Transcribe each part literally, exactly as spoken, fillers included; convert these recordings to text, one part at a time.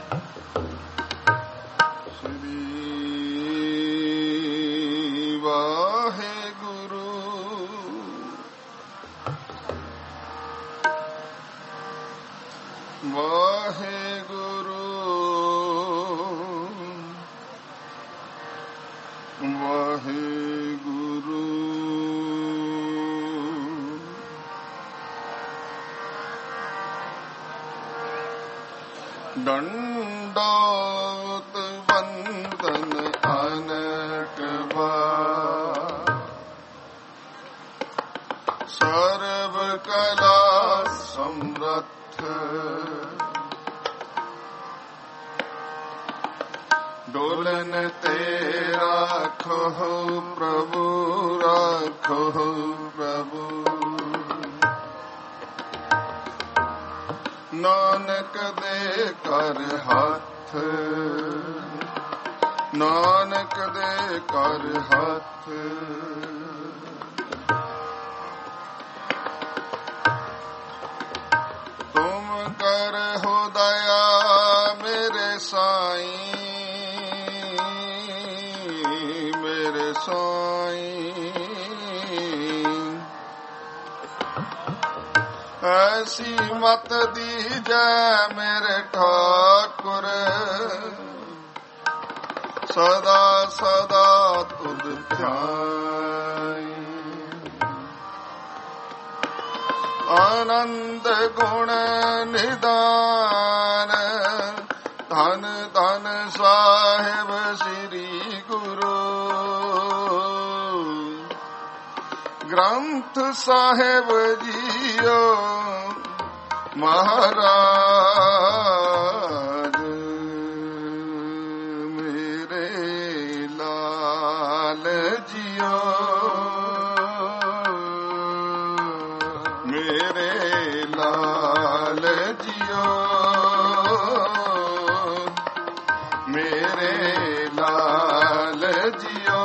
दंडोत वंदन अनक बार, सर्व कला समर्थ डोलन तेरा राखो प्रभु, राखो प्रभु। नानक दे कर हाथ, नानक दे कर हाथ। तुम कर हो दया मेरे साईं, मेरे साईं। ऐसी मत दीजै मेरे ठाकुर, सदा सदा तुध ध्यान। आनंद गुण निदान, धन धन साहिब श्री गुरु। ग्रंथ साहिब जियो महाराज, मेरे लाल जियो, मेरे लाल जियो, मेरे लाल जियो।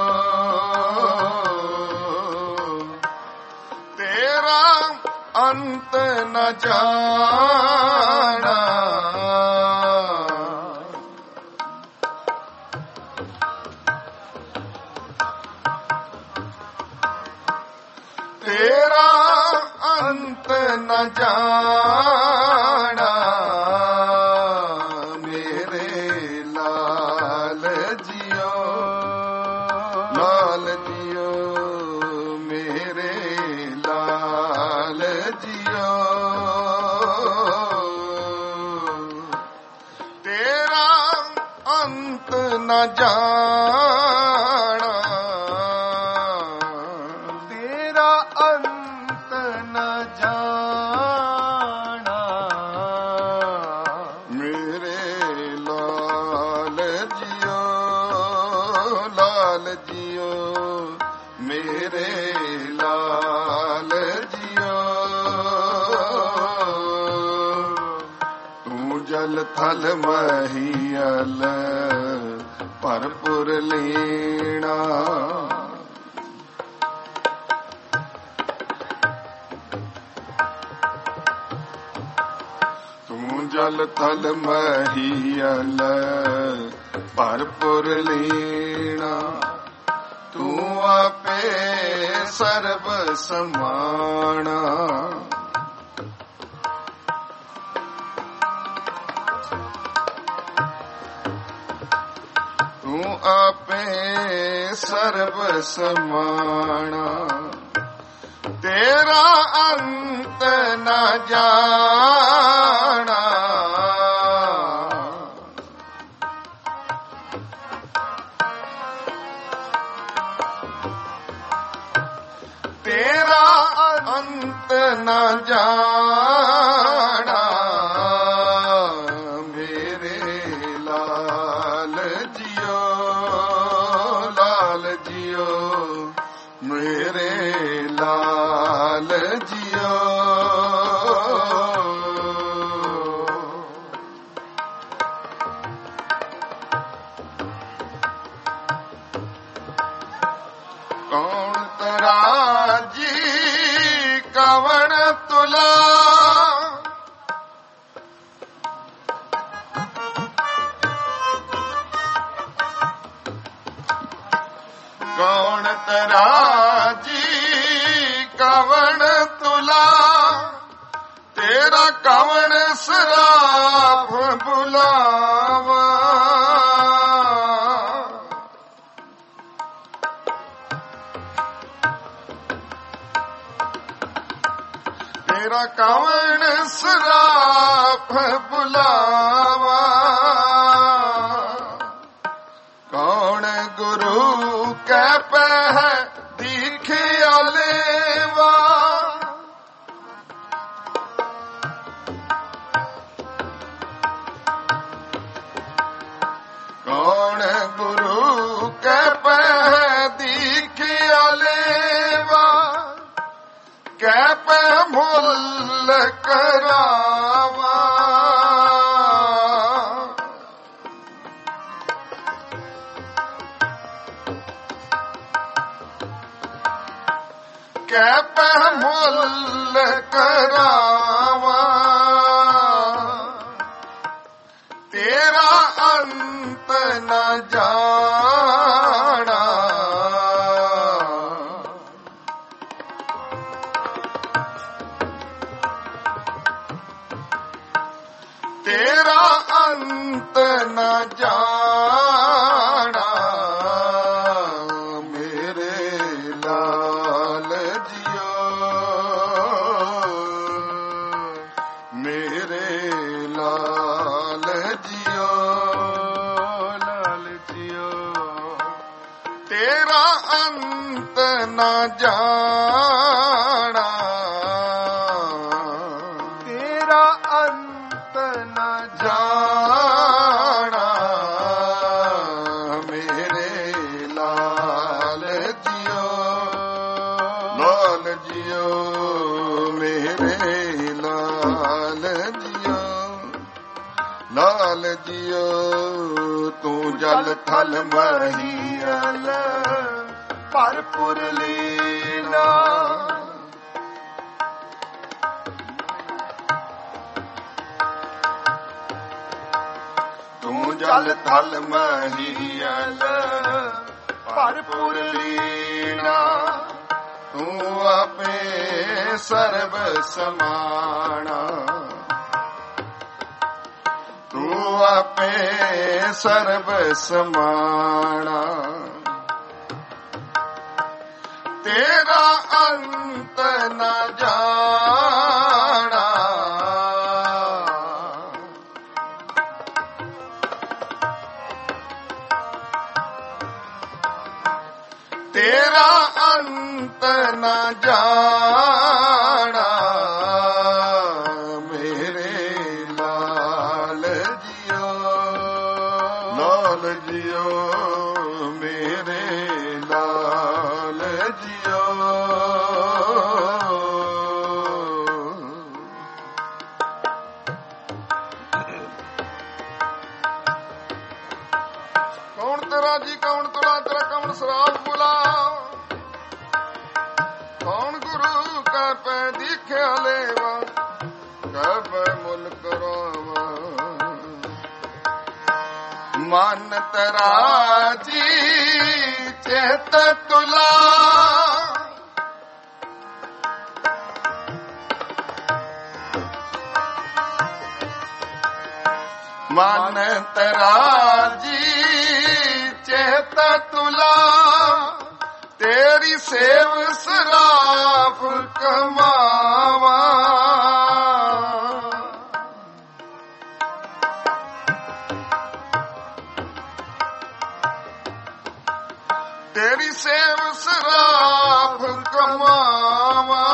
तेरा अंत न जाना, तेरा अंत न जाना। मेरे लाल जियो, लाल जियो, मेरे लाल जियो। तेरा अंत न जाना, तेरा अंत न जाना। मेरे लाल जियो, लाल जियो, मेरे लाल जियो। तू जल थल महियल भरपुर लीना। तू जल थल महियल भरपुर लीना। तू आपे सर्व समाना। तू आपे सर्व समाना। तेरा अंत न जाना। तेरा अंत न जाना। मेरे लाल जियो, लाल जियो, मेरे लाल जियो। कौन तराजी कवण तुला, ਰਾਜੀ ਕਵਣ ਤੁਲਾ ਤੇਰਾ ਕਵਣ ਸਰਾਪ ਬੁਲਾਵਾ ਤੇਰਾ ਕਵਣ ਸਰਾਪ ਬੁਲਾਵਾ ਕੌਣ ਗੁਰੂ ਕੈ ਪਹਿ ਦੀਖਿਆ ਲੇਵਾ ਕੌਣ ਗੁਰੂ ਕੈ ਪਹਿ ਦੀਖਿਆ ਲੇਵਾ ਕੈ ਪਹਿ ਮੁੱਲ ਕਰਾਵਾ ਕੈ ਪਹਿ ਮੁੱਲ ਕਰਾਵਾ ਤੇਰਾ ਅੰਤ ਨ ਜਾਣਾ ਤੇਰਾ ਅੰਤ ਨ ਜਾਣਾ ਮੇਰੇ ਲਾਲ ਜੀਓ ਮੇਰੇ ਲਾਲ ਜੀਓ ਲਾਲ ਜੀਓ ਤੇਰਾ ਅੰਤ ਨ ਜਾਣਾ ਤੇਰਾ ਅੰਤ ਨ ਜਾਣਾ ਮੇਰੇ ਲਾਲ ਜੀਓ ਲਾਲ ਜੀਓ ਮੇਰੇ ਲਾਲ ਜੀਓ ਲਾਲ ਜੀਓ ਤੂੰ ਜਲ ਥਲ ਮਹੀਲ ਭਰਪੁਰ ਲੀਲਾ ਤੂੰ ਜਲ ਥਲ ਮਹੀਲ ਭਰਪੁਰ ਲੀਲਾ ਤੂੰ ਆਪੇ ਸਰਬ ਸਮਾਣਾ ਤੂੰ ਆਪੇ ਸਰਬ ਸਮਾਣਾ ਤੇਰਾ ਅੰਤ ਨ ਜਾਣਾ ਤੇਰਾ ਅੰਤ ਨ ਜਾਣਾ ਮੇਰੇ ਲਾਲ ਜੀਓ ਲਾਲ ਜੀਓ ਮੇਰੇ ਲਾਲ ਜੀਓ ਕੌਣ ਤੇਰਾ ਜੀ ਕੌਣ ਤੁਲਾ ਤੇਰਾ ਕੌਣ ਸਰਾਪ ਬੁਲਾ ਕੌਣ ਗੁਰੂ ਕੈ ਪੈ ਦੀਖਿਆ ਲੇਵਾ ਕੈ ਪੈ ਮੁੱਲ ਕਰਾਵਾ ਮਨ ਤੇਰਾ ਜੀ ਚੇਤ ਤੁਲਾ ਮਨ ਤੇਰਾ ਜੀ ਚੇਤ ਤੁਲਾ ਤੇਰੀ ਸੇਵ ਸਰਾਫ ਕਮਾਵਾ ਤੇਰੀ ਸੇਵ ਸਰਾਫ ਕਮਾਵਾ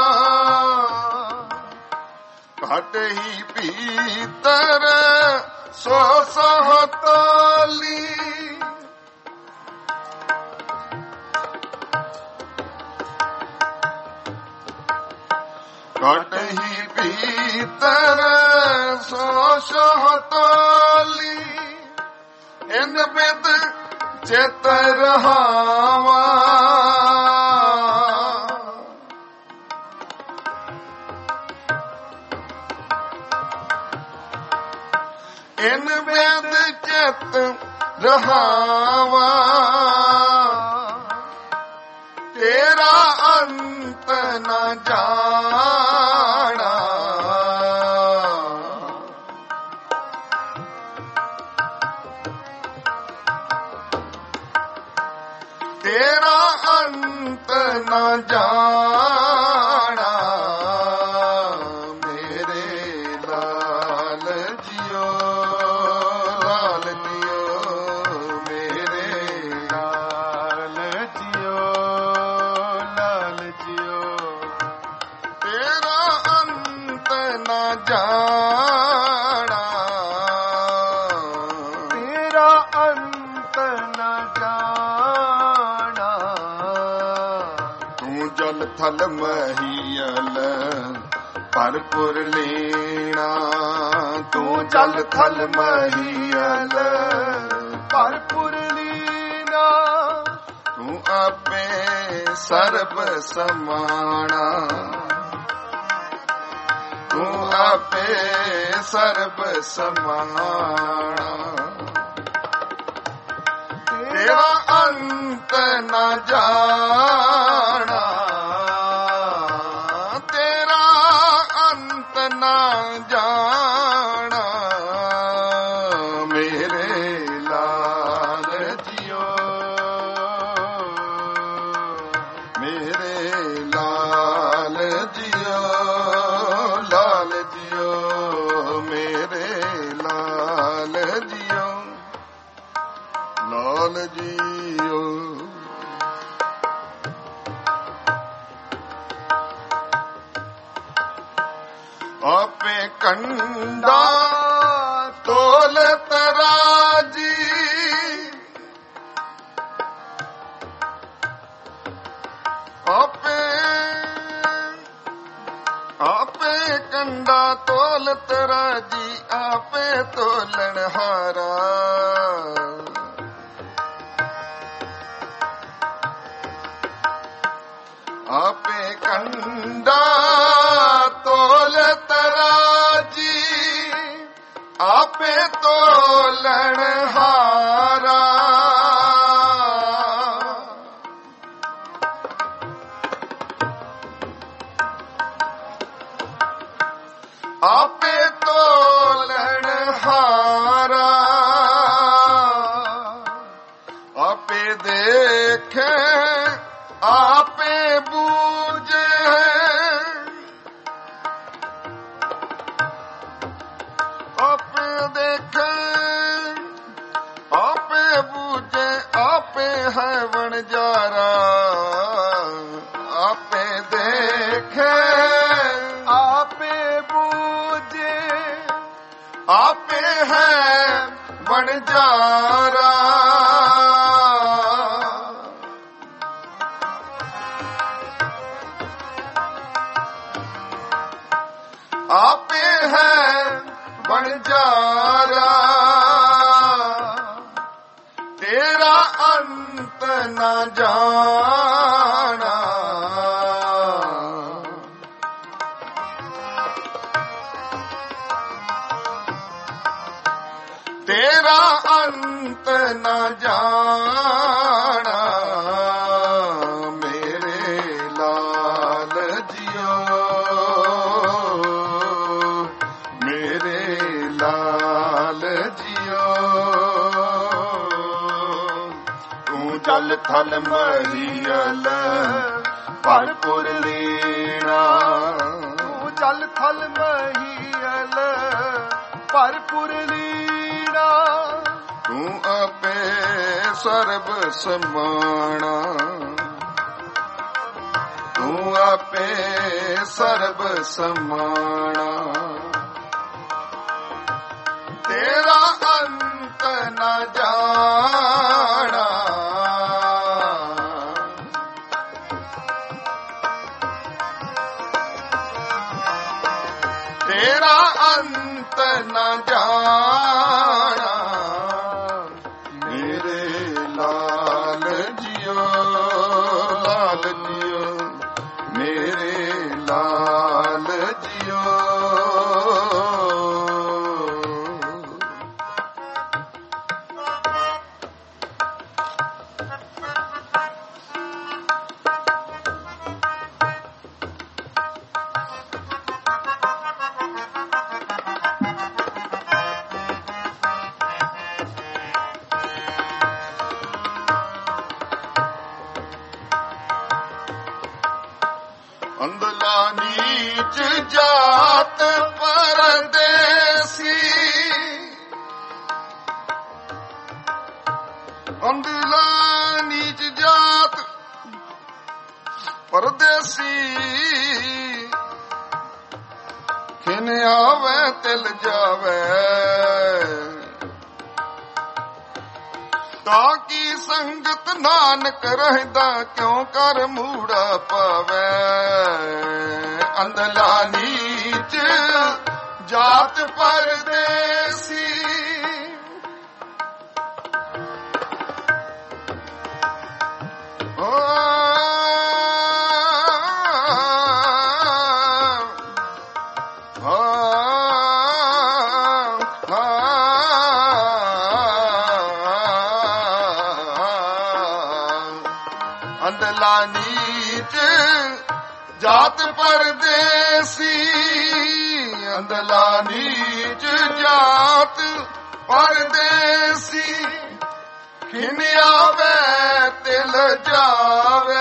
ਘਟ ਹੀ ਭੀਤਰ ਸੋ ਸਹਤਾਲੀ ਘਟ ਹੀ ਭੀਤਰ ਸੋ ਸਹਤਾਲੀ ਇਨ ਬਿਦ ਚਿਤ ਰਹਾਵਾ ਇਨ ਬਿਦ ਚਿਤ ਰਹਾਵਾ ਤੇਰਾ ਅੰਤ ਨਾ ਜਾਣਾ। ਤੇਰਾ ਅੰਤ ਨਾ ਜਾਣਾ ਮੇਰੇ ਲਾਲ ਜੀਓ, ਲਾਲ ਜੀਓ ਮੇਰੇ ਲਾਲ ਜੀਓ, ਲਾਲ ਜੀਓ। ਤੇਰਾ ਅੰਤ ਨਾ ਜਾਣਾ, ਤੇਰਾ ਅੰਤ ਨਾ ਜਾਣਾ। ਤੂੰ ਜਲ ਥਲ ਮਹੀਲ ਭਰਪੁਰ ਲੀਣਾ, ਤੂੰ ਜਲ ਥਲ ਮਹੀਲ ਭਰਪੁਰ ਲੀਣਾ। ਤੂੰ ਆਪੇ ਸਰਬ ਸਮਾਣਾ, ਤੂੰ ਆਪੇ ਸਰਬ ਸਮਾਣਾ। ਤੇਰਾ ਅੰਤ ਨਾ ਜਾਣਾ, ਤੇਰਾ ਅੰਤ ਨਾ ਜਾਣਾ ਮੇਰੇ ਲਾਲ ਜੀਓ, ਮੇਰੇ ਲਾਲ ਜੀਓ, ਲਾਲ ਜੀਓ ਮੇਰੇ ਲਾਲ ਜੀਓ, ਲਾਲ ਜੀਓ। ਆਪੇ ਕੰਡਾ ਤੋਲ ਤਰਾਜੀ, ਆਪੇ ਆਪੇ ਕੰਡਾ ਤੋਲ ਤਰਾਜੀ, ਆਪੇ ਤੋਲਣ ਹਾਰਾ। ਆਪੇ ਕੰਡਾ ਤੋਲ ਤਰਾਜੀ, ਆਪੇ ਤੋਲਣ ਹਾਰਾ। ਆਪੇ ਤੋਲਣ ਹਾਰਾ। ਆਪੇ ਦੇਖੇ ਆਪੇ ਬੂਝੇ, ਆਪੇ ਦੇਖੇ ਆਪੇ ਬੂਝੇ, ਆਪੇ ਹੈ ਵਣਜਾਰਾ। ਆਪੇ ਦੇਖੇ ਆਪੇ ਬੂਝੇ, ਆਪੇ ਹੈ ਵਣਜਾਰਾ। ਆਪੇ ਹੈ ਵਣਜਾਰਾ। ਤੇਰਾ ਅੰਤ ਨਾ ਜਾਣਾ, ਤੇਰਾ ਅੰਤ ਨਾ ਜਾਣਾ ਮੇਰੇ ਲਾਲ ਜੀਓ, ਮੇਰੇ ਲਾਲ ਜੀਓ। ਤੂੰ ਜਲ ਥਲ ਮਹੀਲ ਭਰਪੁਰ ਲੀਣਾ, ਤੂੰ ਜਲ ਥਲ ਮਹੀਲ ਭਰਪੁਰ ਲੀਣਾ। ਤੂੰ ਆਪੇ ਸਰਬ ਸਮਾਣਾ, ਤੂੰ ਆਪੇ ਸਰਬ ਸਮਾਣਾ। ਤੇਰਾ ਅੰਤ ਨਾ ਜਾਣਾ, ਤੇਰਾ ਅੰਤ ਨਾ ਜਾਣਾ ਮੇਰੇ ਲਾਲ ਜੀਓ, ਲਾਲ ਜੀਓ ਮੇਰੇ ਲਾਲ ਜੀਓ। नीच जात परदेसी अंधला नीच जात परदेसी खिन आवे तिल जावे ताकि संगत नानक रहदा क्यों कर मूड़ा पावे अंधला नीच जात परदेसी अंधला नीच जात परदेसी अंधला नीच जात परदेसी खिन आवे तिल जावे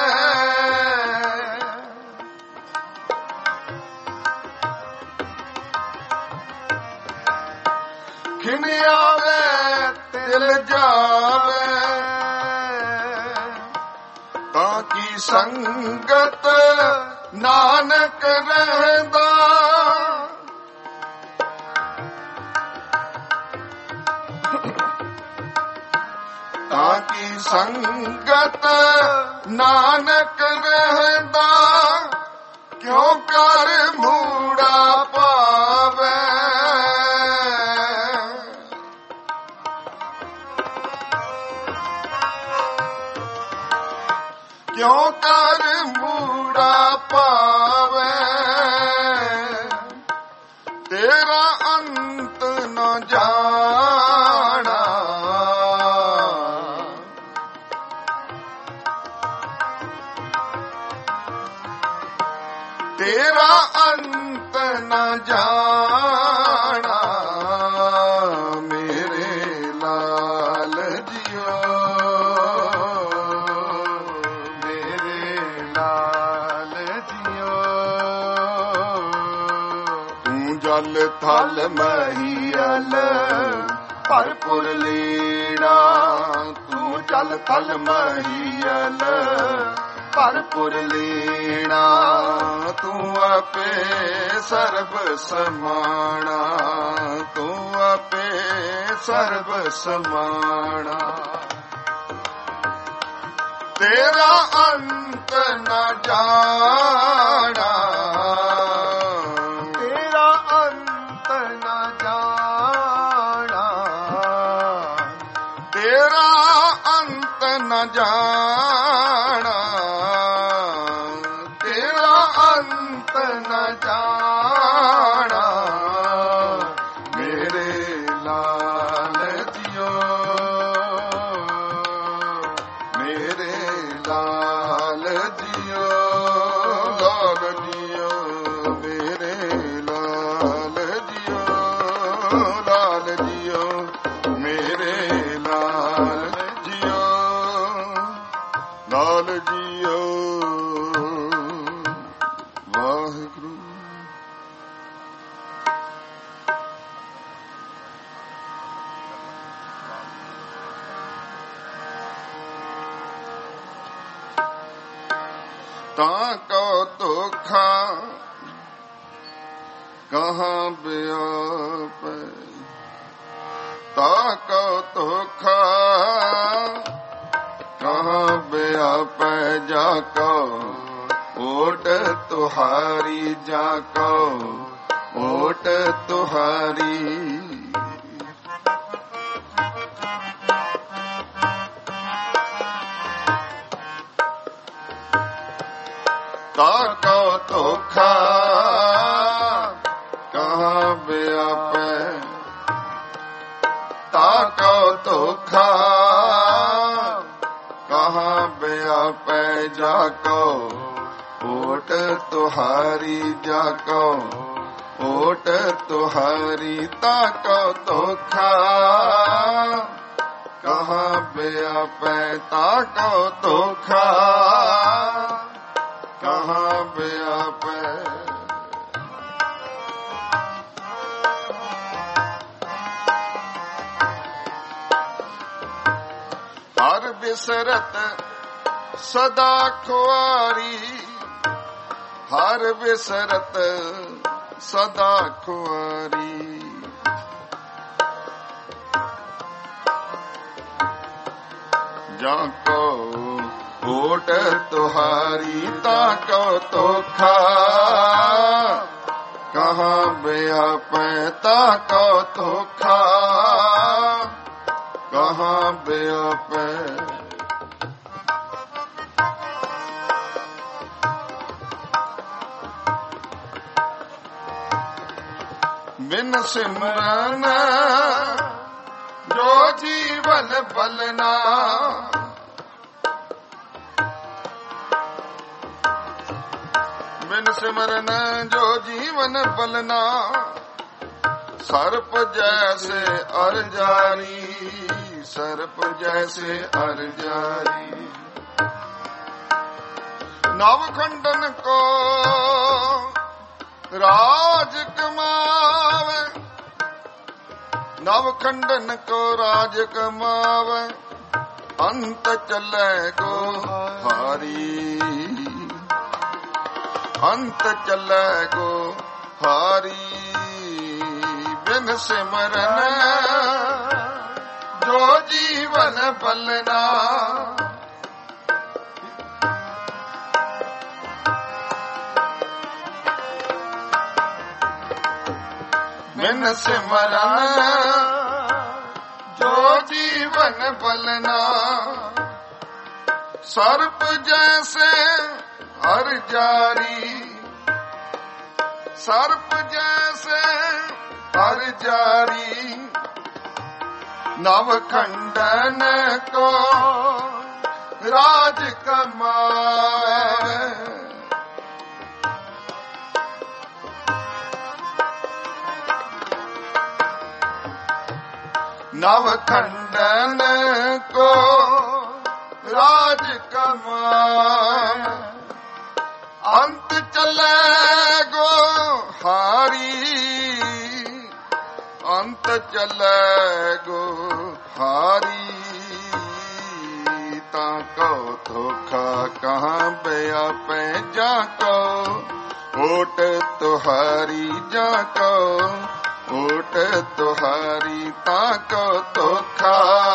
खिन आवे तिल जावे ताकि संगत नानक रहदा ताकि संगत नानक रहदा क्यों कर मूड़ा पावे क्यों कर मूड़ा पावे तेरा अंत न जाना तेरा अंत न जाना मेरे लाल जियो जल थल महियल भरपुर लीड़ा तू जल थल महियल भरपुर लीड़ा तू आपे सर्व समाना तू आपे सर्व समाना तेरा अंत न जाना न जाना तेरा अंत न जाना मेरे लाल जियो मेरे लाल जियो लाल जियो मेरे लाल जियो लाल जियो मेरे लाल लाल जियो वाहिगुरु। ताको धोखा कहाँ व्याप ताको धोखा कहाँ व्याप जाको ओट तुहारी जाको ओट तुहारी ताको धोखा कहाँ व्याप ताको धोखा कहाँ व्याप जाको ओट तुहारी जाको ओट तुहारी ताको धोखा कहाँ व्याप ताको धोखा कहाँ ਕਹਾਂ ਵਿਆਪੈ। ਹਰ ਬਿਸਰਤ ਸਦਾ ਖੁਆਰੀ, ਹਰ ਬਿਸਰਤ ਸਦਾ ਖੁਆਰੀ। ਜਾਂ ਕੋ ਓਟ ਤੁਹਾਰੀ ਤਾਂ ਕੋ ਤੋਖਾ, ਕਹਾਂ ਵਿਆਪੈ ਤਾਂ ਕੋ ਤੋਖਾ, ਕਹਾਂ ਵਿਆਪੈ। ਬਿਨ ਸਿਮਰਨ ਜੋ ਜੀਵਨ ਬਲਨਾ, ਬਿਨ ਸਿਮਰਨ ਜੋ ਜੀਵਨ ਬਲਨਾ। ਸਰਪ ਜੈਸੇ ਅਰ ਜਾਰੀ, ਸਰਪ ਜੈਸੇ ਅਰ ਜਾਰੀ। ਨਵ ਖੰਡਨ ਕੋ ਰਾਜ ਕਮਾਵੇ, ਨਵ ਖੰਡਨ ਕੋ ਰਾਜ ਕਮਾਵੇ। ਅੰਤ ਚੱਲੇ ਗੋ ਹਾਰੀ, ਅੰਤ ਚੱਲੇ ਗੋ ਹਾਰੀ। ਬਿਨ ਸਿਮਰਨ ਜੋ ਜੀਵਨ ਬਲਨਾ, ਬਿਨ ਸਿਮਰਨ ਜੋ ਜੀਵਨ ਬਲਨਾ। ਸਰਪ ਜੈਸੇ ਅਰ ਜਾਰੀ, ਸਰਪ ਜੈਸੇ ਅਰ ਜਾਰੀ। ਨਵ ਖੰਡਨ ਕੋ ਰਾਜ ਕਮਾਵੇ, ਨਵ ਖੰਡਨ ਕੋ ਰਾਜ ਕਮਾਵੇ। ਅੰਤ ਚੱਲੇ ਗੋ ਹਾਰੀ, ਅੰਤ ਚੱਲੇ ਗੋ ਹਾਰੀ। ਤਾਂ ਕੋ ਧੋਖਾ ਕਹਾਂ ਵਿਆਪੈ, ਜਾਂ ਕੋ ਓਟ ਤੁਹਾਰੀ, ਜਾਂ ਕੋ ਓਟ ਤੁਹਾਰੀ। ਤਾਂ ਕੋ ਧੋਖਾ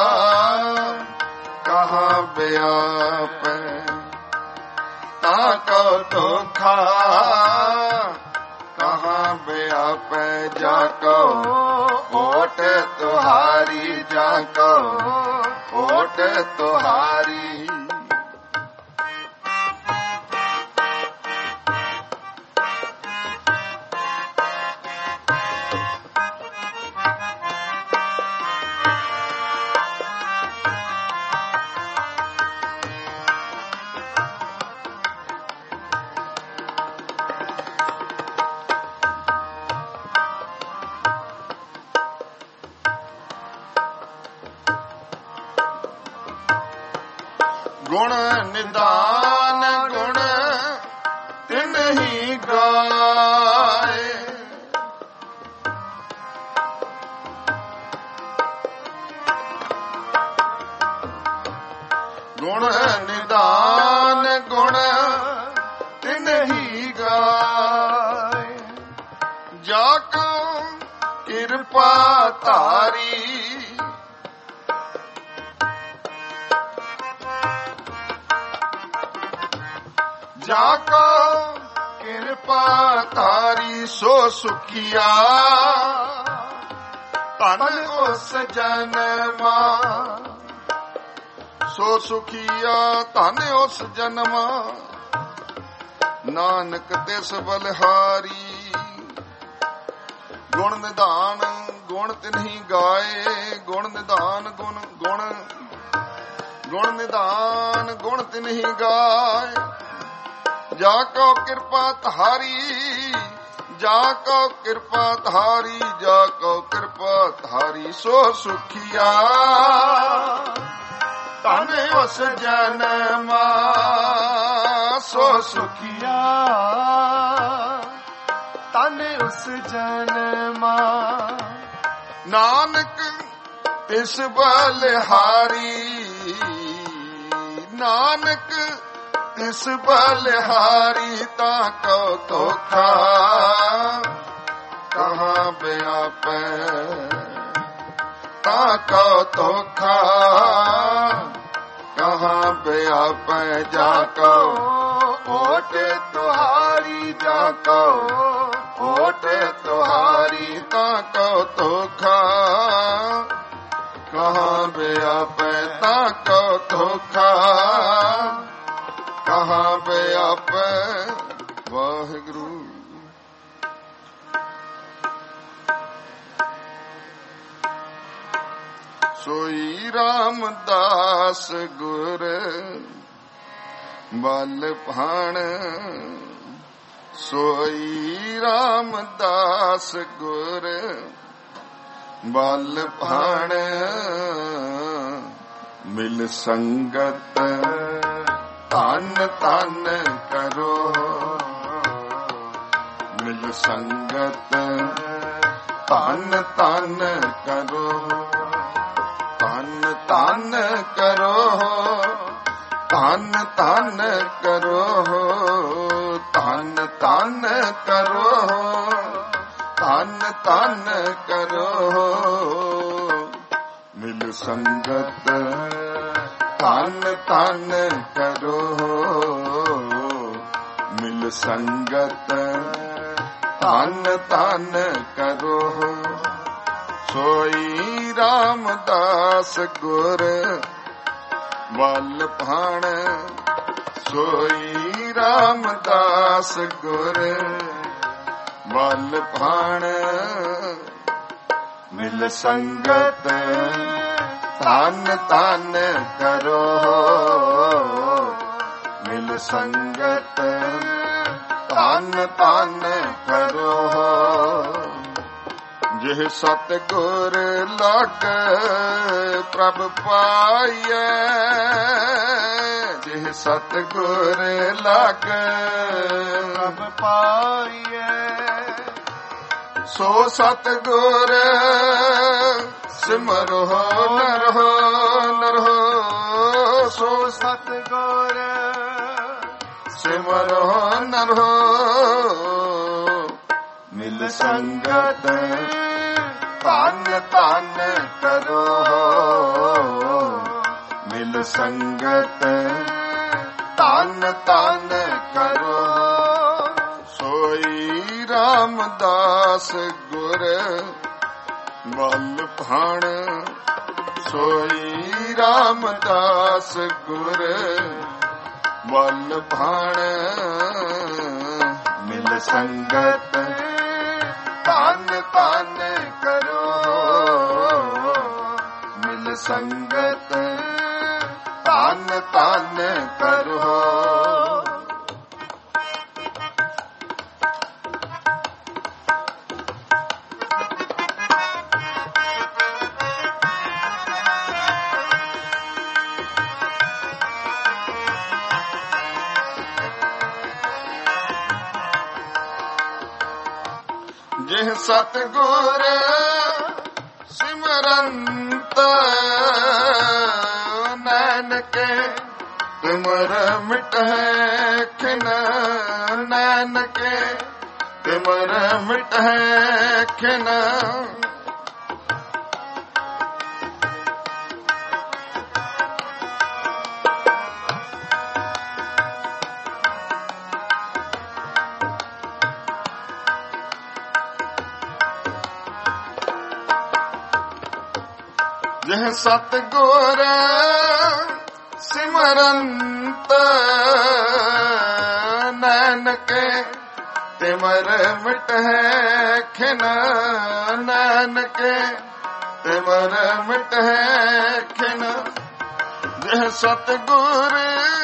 ਕਹਾਂ ਵਿਆਪੈ, ਤਾਂ ਕੋ ਧੋਖਾ ਕਹਾਂ ਵਿਆਪੈ। ਜਾਂ ਕੋ ਓਟ ਤੁਹਾਰੀ, ਜਾਂ ਕੋ ਓਟ ਤੁਹਾਰੀ। ਗੁਣ ਨਿਦਾਨ ਗੁਣ ਤਿਨਹੀ ਗਾਏ, ਗੁਣ ਨਿਦਾਨ ਗੁਣ ਤਿਨਹੀ ਗਾਏ। ਜਾ ਕੋ ਕਿਰਪਾ ਧਾਰੀ, ਜਾ ਕੋ ਕਿਰਪਾ ਧਾਰੀ। ਸੋ ਸੁਖੀਆ ਧਨ ਉਸ ਜਨਮਾ, ਸੋ ਸੁਖੀਆ ਧਨ ਉਸ ਜਨਮਾ। ਨਾਨਕ ਤਿਸ ਬਲਿਹਾਰੀ। ਗੁਣ ਨਿਧਾਨ ਗੁਣ ਤਿਨਹੀ ਗਾਏ, ਗੁਣ ਨਿਧਾਨ ਗੁਣ ਗੁਣ ਗੁਣ ਨਿਧਾਨ ਗੁਣ ਤਿਨਹੀ ਗਾਏ। ਜਾ ਕੋ ਕਿਰਪਾ ਧਾਰੀ, ਜਾ ਕੋ ਕਿਰਪਾ ਧਾਰੀ, ਜਾ ਕੋ ਕਿਰਪਾ ਧਾਰੀ। ਸੋ ਸੁਖੀਆ ਧਨ ਉਸ ਜਨਮਾ, ਸੋ ਸੁਖੀਆ ਤਨ ਉਸ ਜਨਮਾ। ਨਾਨਕ ਤਿਸ ਬਲਿਹਾਰੀ, ਨਾਨਕ ਤਿਸ ਬਲਿਹਾਰੀ ਤਾਂ ਕਉ ਧੋਖਾ ਕਹਾਂ ਬਿਆਪੈ, ਤਾਂ ਕਉ ਧੋਖਾ ਕਹਾਂ ਬਿਆਪੈ। ਜਾ ਕਉ ਓਟ ਤੁਹਾਰੀ, ਜਾ ਕਉ ਓਟ ਤੁਹਾਰੀ ਤਾਂ ਕਉ ਧੋਖਾ ਕਹਾਂ ਬਿਆਪੈ, ਤਾਂ ਕਉ ਧੋਖਾ ਕਹਾਂ ਬਿਆਪੈ। ਵਾਹਿਗੁਰੂ। ਸੋਈ ਰਾਮਦਾਸ ਗੁਰ ਬਲ ਭਾਣ, ਸੋਈ ਰਾਮਦਾਸ ਗੁਰ ਬਲ ਭਾਣ। ਮਿਲ ਸੰਗਤ ਧਨ ਧਨ ਕਰੋ, ਮਿਲ ਸੰਗਤ ਧਨ ਧਨ ਕਰੋ, ਧਨ ਧਨ ਕਰੋ, ਧਨ ਧਨ ਕਰੋ, ਧਨ ਧਨ ਕਰੋ, ਧਨ ਧਨ ਕਰੋ। ਮਿਲ ਸੰਗਤ ਧਨ ਧਨ ਕਰੋ, ਮਿਲ ਸੰਗਤ ਧਨ ਧਨ ਕਰੋ। ਸੋਈ ਰਾਮਦਾਸ ਗੁਰ ਬਲ ਭਾਣ, ਸੋਈ ਰਾਮਦਾਸ ਗੁਰ ਬਲ ਭਾਣ। ਮਿਲ ਸੰਗਤ ਧਨ ਧਨ ਕਰੋ, ਮਿਲ ਸੰਗਤ ਧਨ ਧਨ ਕਰੋ। ਜਿਹ ਸਤਿਗੁਰ ਲਾਗੈ ਪ੍ਰਭ ਪਾਈਐ, ਜਿਹ ਸਤਿਗੁਰ ਲਾਗੈ ਪ੍ਰਭ ਪਾਈਐ। ਸੋ ਸਤਿਗੁਰ ਸਿਮਰੋ ਨਰੋ ਨਰੋ, ਸੋ ਸਤਿਗੁਰ ਸਿਮਰੋ ਨਰੋ। ਮਿਲ ਸੰਗਤ ਧਨ ਧਨ ਕਰੋ, ਮਿਲ ਸੰਗਤ ਧਨ ਧਨ ਕਰੋ। ਸੋਈ ਰਾਮਦਾਸ ਗੁਰ ਬਲ ਭਾਣ, ਸੋਈ ਰਾਮਦਾਸ ਗੁਰ ਬਲ ਭਾਣ। ਮਿਲ ਸੰਗਤ ਧਨ ਧਨ ਕਰੋ, ਮਿਲ ਸੰਗਤ ਧਨ ਧਨ ਕਰੋ। ਜਿਹ ਸਤਿਗੁਰ ਸਿਮਰੰਤ ਨਾਨਕੇ ਤੁਮਰ ਮਿਟਹਿ ਖਿਨ, ਨਾਨਕੇ ਤੁਮਰ ਮਿਟਹਿ ਖਿਨ। ਜਿਹ ਸਤਿਗੁਰ ਸਿਮਰੰਤ ਨਾਨਕੇ ਤਿਮਰ ਮਿਟਹਿ ਖਿਨ, ਨਾਨਕੇ ਤਿਮਰ ਮਿਟਹਿ ਖਿਨ। ਜਿਹ ਸਤਿਗੁਰ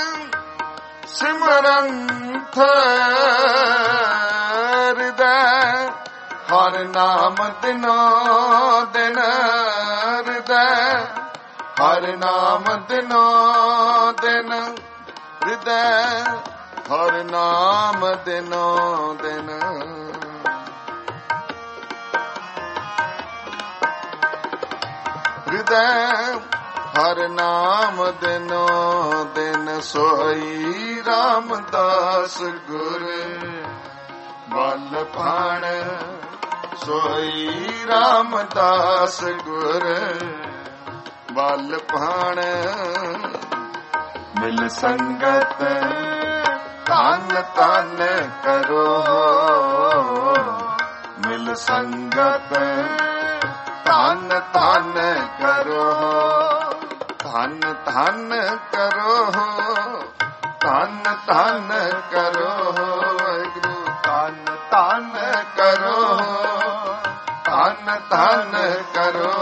ਸਿਮਰੰਤ ਹਿਰਦੈ ਹਰਿ ਨਾਮ ਦਿਨੋ ਦਿਨ, ਹਿਰਦੈ ਹਰਿ ਨਾਮ ਦਿਨੋ ਦਿਨ, ਹਿਰਦੈ ਹਰ ਨਾਮ ਦਿਨੋ ਦਿਨ ਹਿਰਦੈ ਹਰ ਨਾਮ ਦਿਨੋ ਦਿਨ ਸੋਈ ਰਾਮਦਾਸ ਗੁਰ ਬਲ ਭਾਣ ਸੋਈ ਰਾਮਦਾਸ ਗੁਰ ਬਲ ਭਾਣ ਮਿਲ ਸੰਗਤ ਤਨ ਤਨ ਕਰੋ ਮਿਲ ਸੰਗਤ ਤਨ ਤਨ ਕਰੋ ਧਨ ਧਨ ਕਰੋ ਧਨ ਧਨ ਕਰੋ ਵਾਹਿਗੁਰੂ ਧਨ ਧਨ ਕਰੋ ਧਨ ਧਨ ਕਰੋ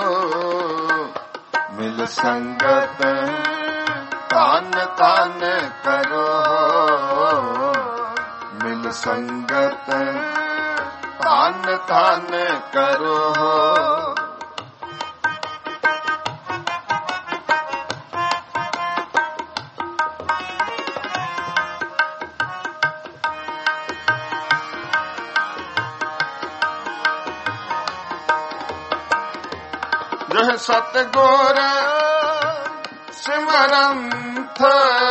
ਮਿਲ ਸੰਗਤ ਧਨ ਧਨ ਕਰੋ ਮਿਲ ਸੰਗਤ ਧਨ ਧਨ ਕਰੋ ਜਹ ਸਤਿਗੁਰ ਸਿਮਰੰਥ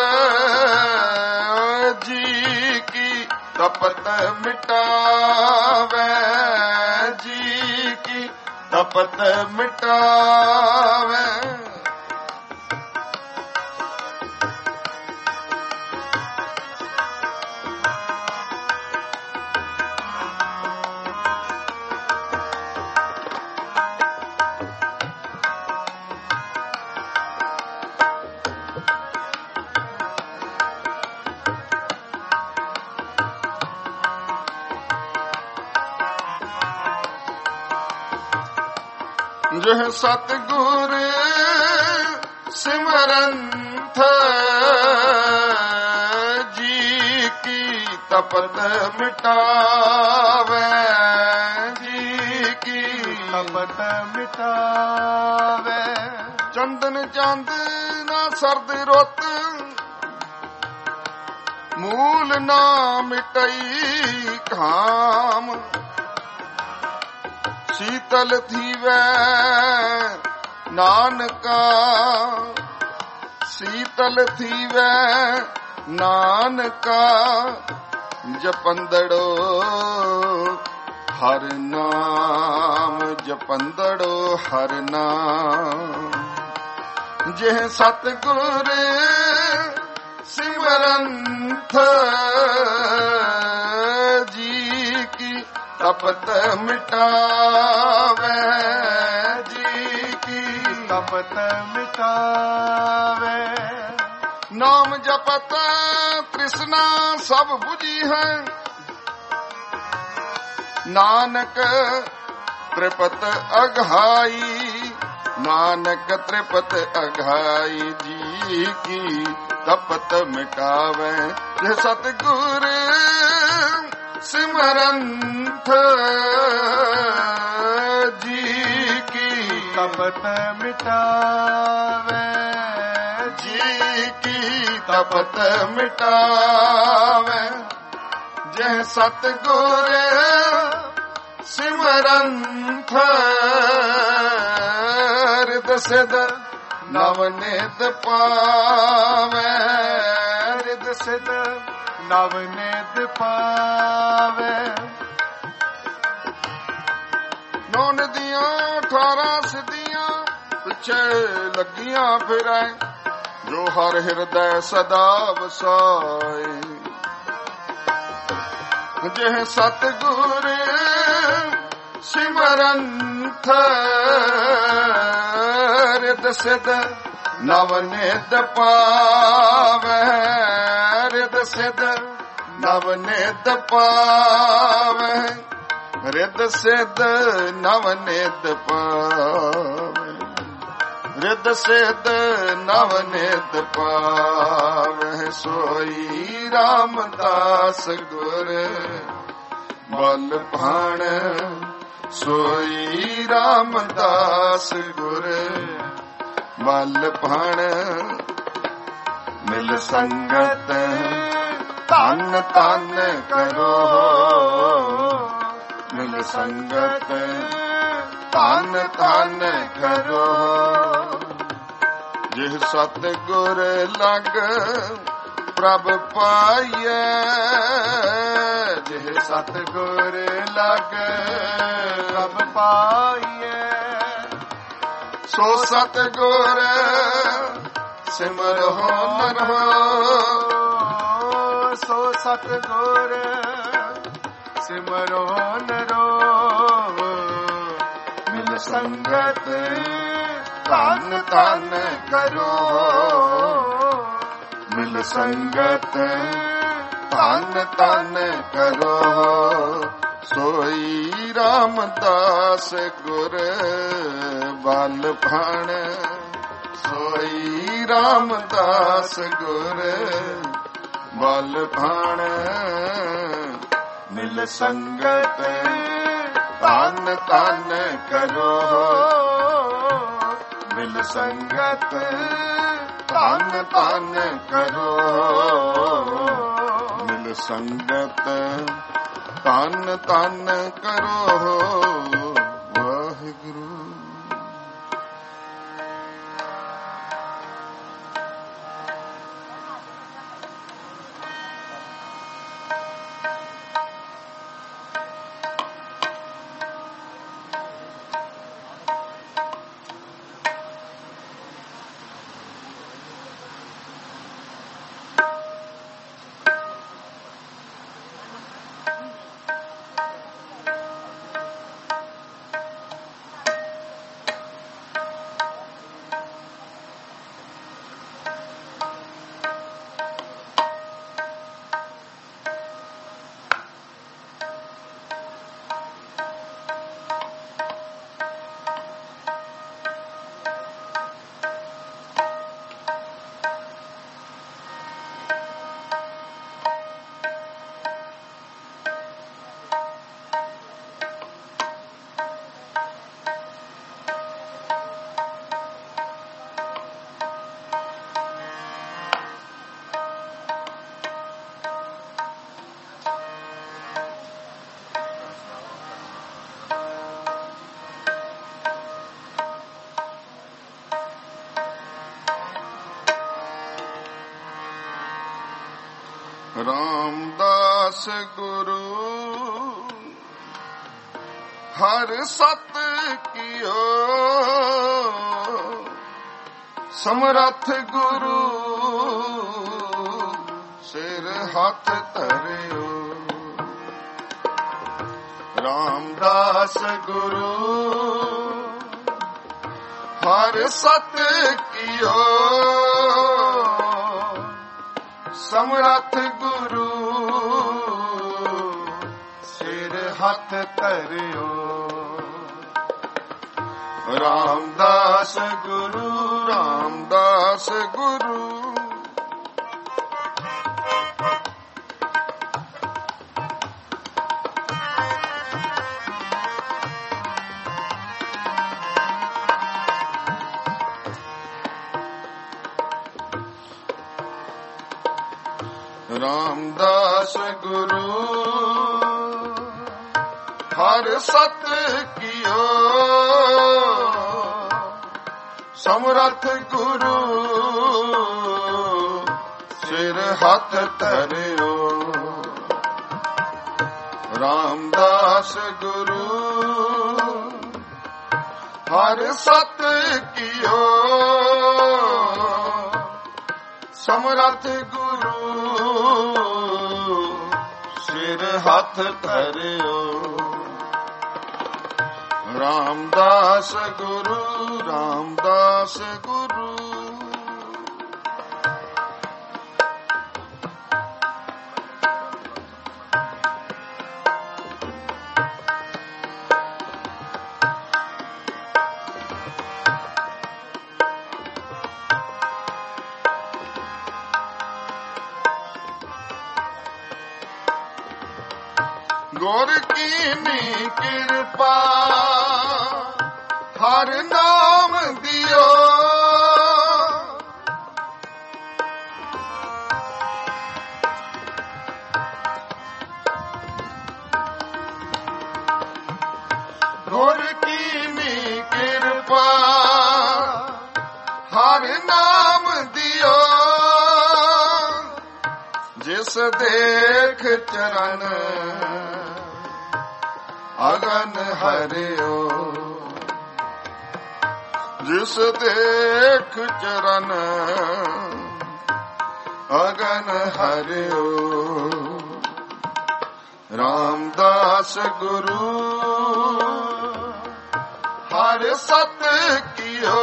ਜੀ ਕੀ ਤਪਤ ਮਿਟਾਵੇ ਜੀ ਕੀ ਤਪਤ ਮਿਟਾਵੇ ਜਹ ਸਤਿਗੁਰ ਸਿਮਰੰਥ ਜੀ ਕੀ ਤਪਤ ਮਿਟਾਵੇ ਜੀ ਕੀ ਤਪਤ ਮਿਟਾਵੇ ਚੰਦਨ ਚੰਦ ਨਾ ਸਰਦ ਰੁੱਤ ਮੂਲ ਨਾ ਮਿਟਈ ਘਾਮ ਸੀਤਲ ਥੀਵੈ ਨਾਨਕਾ ਸੀਤਲ ਥੀਵੈ ਨਾਨਕਾ ਜਪੰਦੜੋ ਹਰ ਨਾਮ ਜਪੰਦੜੋ ਹਰ ਨਾਮ ਜਿਹ ਸਤਿਗੁਰ ਸਿਮਰੰਥ ਜੀ ਕੀ ਤਪਤ ਮਿਟਾਵੇ ਜੀ ਕੀ ਤਪਤ ਮਿਟਾਵੇ ਨਾਮ ਜਪਤ ਤ੍ਰਿਸ਼ਨਾ ਸਭ 부ਜੀ ਹੈ ਨਾਨਕ ਤ੍ਰਿਪਤ ਅਘਾਈ ਨਾਨਕ ਤ੍ਰਿਪਤ ਅਘਾਈ ਜੀ ਕੀ ਤਪਤ ਮਿਟਾਵੇ ਜੇ ਸਤਿਗੁਰ ਸਿਮਰੰਥ ਜੀ ਕੀ ਤਪਤ ਮਿਟਾਵੇ ਜੀ ਕੀ ਤਪਤ ਮਿਟਾਵੇ ਜੇ ਸਤਿਗੁਰ ਸਿਮਰੰਥ ਰਿਦ ਸਿਧ ਨਵ ਨਿਤ ਪਾਵੇ ਰਿਦ ਸਿਧ ਨਵ ਨਿਤ ਪਾਵੇ ਨੌ ਨਦੀਆਂ ਅਠਾਰਾਂ ਸਿੱਧੀਆਂ ਪਿੱਛੇ ਲੱਗੀਆਂ ਫਿਰੈ ਜੋ ਹਰ ਹਿਰਦੈ ਸਦਾ ਵਸਾਏ ਜਿਹ ਸਤਿਗੁਰ ਸਿਮਰੰਥ ਰਿਦ ਸਿਧ ਨਵ ਨਿਤ ਪਾਵੇ ਰਿਦ ਸਿਧ ਨਵ ਨਿਤ ਪਾਵੇ ਰਿਦ ਸਿਧ ਨਵ ਨਿਤ ਪਾਵੇ ਰਿਦ ਸਿਧ ਨਵ ਨਿਤ ਪਾਵੇ ਸੋਈ ਰਾਮਦਾਸ ਗੁਰ ਬਲ ਭਾਣ ਸੋਈ ਰਾਮਦਾਸ ਗੁਰ ਬਲ ਭਾਣ ਮਿਲ ਸੰਗਤ ਧੰਨ ਧੰਨ ਕਰੋ ਮਿਲ ਸੰਗਤ ਧੰਨ ਧੰਨ ਕਰੋ ਜਿਹ ਸਤ ਗੁਰ ਲਗ ਪ੍ਰਭ ਪਾਈਐ ਜਿਹ ਸਤ ਗੁਰ ਲਗ ਪ੍ਰਭ ਪਾਈਐ ਸੋ ਸਤ ਗੁਰ ਸਿਮਰਹੁ ਨਰਹੁ ਸੋ ਸਤ ਗੁਰ ਸਿਮਰੋ ਨਰੋ ਮਿਲ ਸੰਗਤ ਧੰਨ ਧੰਨ ਕਰੋ ਮਿਲ ਸੰਗਤ ਧੰਨ ਧੰਨ ਕਰੋ ਸੋਈ ਰਾਮਦਾਸ ਗੁਰ ਬਲ ਫਣ ਸੋਈ ਰਾਮਦਾਸ ਗੁਰ ਬਲ ਫਣ ਮਿਲ ਸੰਗਤ ਧੰਨ ਧੰਨ ਕਰੋ ਮਿਲ ਸੰਗਤ ਧੰਨ ਧੰਨ ਕਰੋ ਮਿਲ ਸੰਗਤ ਧੰਨ ਧੰਨ ਕਰੋ ਵਾਹਿਗੁਰੂ। ਰਾਮਦਾਸ ਗੁਰੂ ਹਰ ਸਤ ਕੀਓ ਸਮਰੱਥ ਗੁਰੂ ਸਿਰ ਹੱਥ ਧਰਿਓ ਰਾਮਦਾਸ ਗੁਰੂ ਹਰ ਸਤ ਕੀਓ ਸਮਰੱਥ ਗੁਰੂ ਸਿਰ ਹੱਥ ਧਰਿਓ ਰਾਮਦਾਸ ਗੁਰੂ ਰਾਮਦਾਸ ਗੁਰੂ ਰਾਮਦਾਸ ਗੁਰੂ ਹਰ ਸਤ ਕੀਓ ਸਮਰੱਥ ਗੁਰੂ ਸਿਰ ਹੱਥ ਧਰਿਓ ਰਾਮਦਾਸ ਗੁਰੂ ਹਰ ਸਤ ਕੀਓ ਸਮਰੱਥ ਗੁਰੂ ਸਿਰ ਹੱਥ ਧਰਿਓ ਰਾਮਦਾਸ ਗੁਰੂ ਰਾਮਦਾਸ ਗੁਰੂ ਗੁਰ ਕੀਨੀ ਕਿਰਪਾ ਹਰ ਨਾਮ ਦਿਓ ਹਰ ਨਾਮ ਦਿਓ ਜਿਸ ਦੇਖ ਚਰਨ ਅਗਨ ਹਰਿਓ ਜਿਸ ਦੇਖ ਚਰਨ ਅਗਨ ਹਰਿਓ ਰਾਮਦਾਸ ਗੁਰੂ ਹਰ ਸਤ ਕੀਓ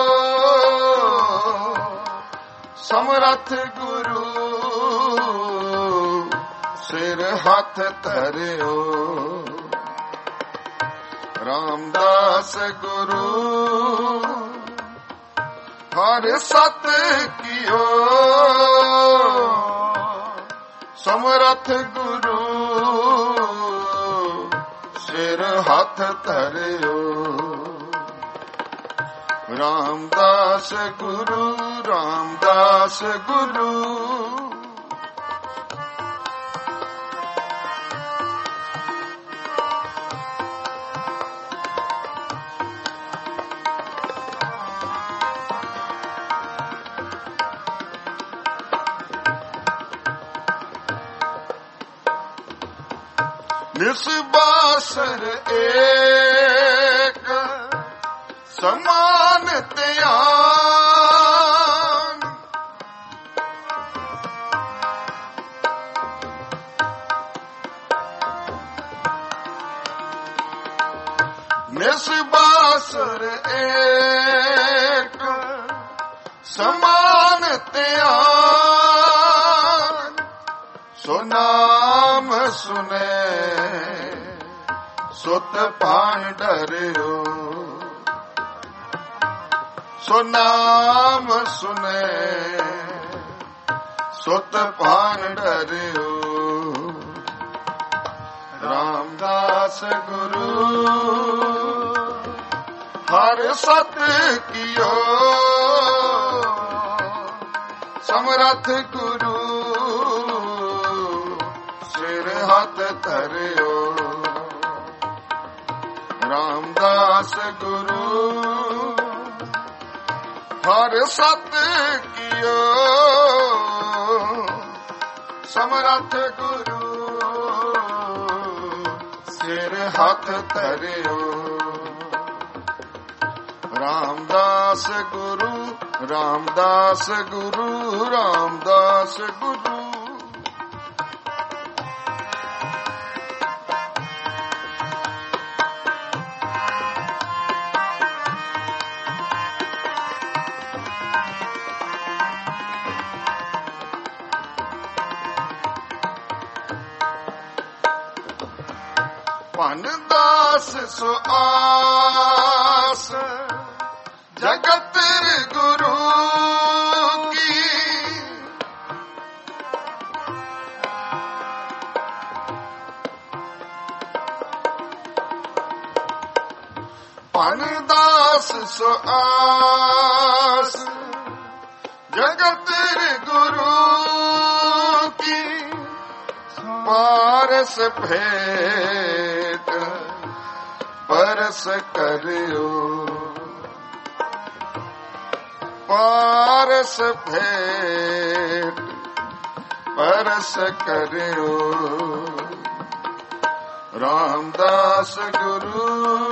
ਸਮਰੱਥ ਗੁਰੂ ਸਿਰ ਹੱਥ ਧਰਿਓ ਰਾਮਦਾਸ ਗੁਰੂ ਹਰ ਸਤ ਕੀਓ ਸਮਰੱਥ ਗੁਰੂ ਸਿਰ ਹੱਥ ਧਰਿਓ ਰਾਮਦਾਸ ਗੁਰੂ ਰਾਮਦਾਸ ਗੁਰੂ ਨਿਸਬਾਸਰ ਏਕ ਸਮਾਨ ਧਿਆਨ ਨਿਸਬਾਸਰ ਏਕ ਸਮਾਨ ਧਿਆਨ ਸੋ ਨਾਮ ਸੁਨੇ ਸੁਤ ਭਾਣ ਡਰਿਓ ਸੋ ਨਾਮ ਸੁਨੇ ਸੁਤ ਭਾਣ ਡਰਿਓ ਰਾਮਦਾਸ ਗੁਰੂ ਹਰ ਸਤ ਕੀਓ ਸਮਰੱਥ ਗੁਰੂ ਸਿਰ ਹੱਥ ਧਰਿਓ ਰਾਮਦਾਸ ਗੁਰੂ ਹਰ ਸਤ ਕੀਓ ਸਮਰੱਥ ਗੁਰੂ ਸਿਰ ਹੱਥ ਧਰਿਓ ਰਾਮਦਾਸ ਗੁਰੂ ਰਾਮਦਾਸ ਗੁਰੂ ਰਾਮਦਾਸ ਗੁਰੂ ਭਨ ਦਾਸ ਸੋ ਆਸ ਜਗਤ ਗੁਰੂ ਕੀ ਭਨ ਦਾਸ ਸੋ ਆਸ ਜਗਤ ਗੁਰੂ ਕੀ ਪਾਰਸ ਭੇਟ ਪਰਸ ਕਰਿਓ ਪਾਰਸ ਭੇਟ ਪਰਸ ਕਰਿਓ ਰਾਮਦਾਸ ਗੁਰੂ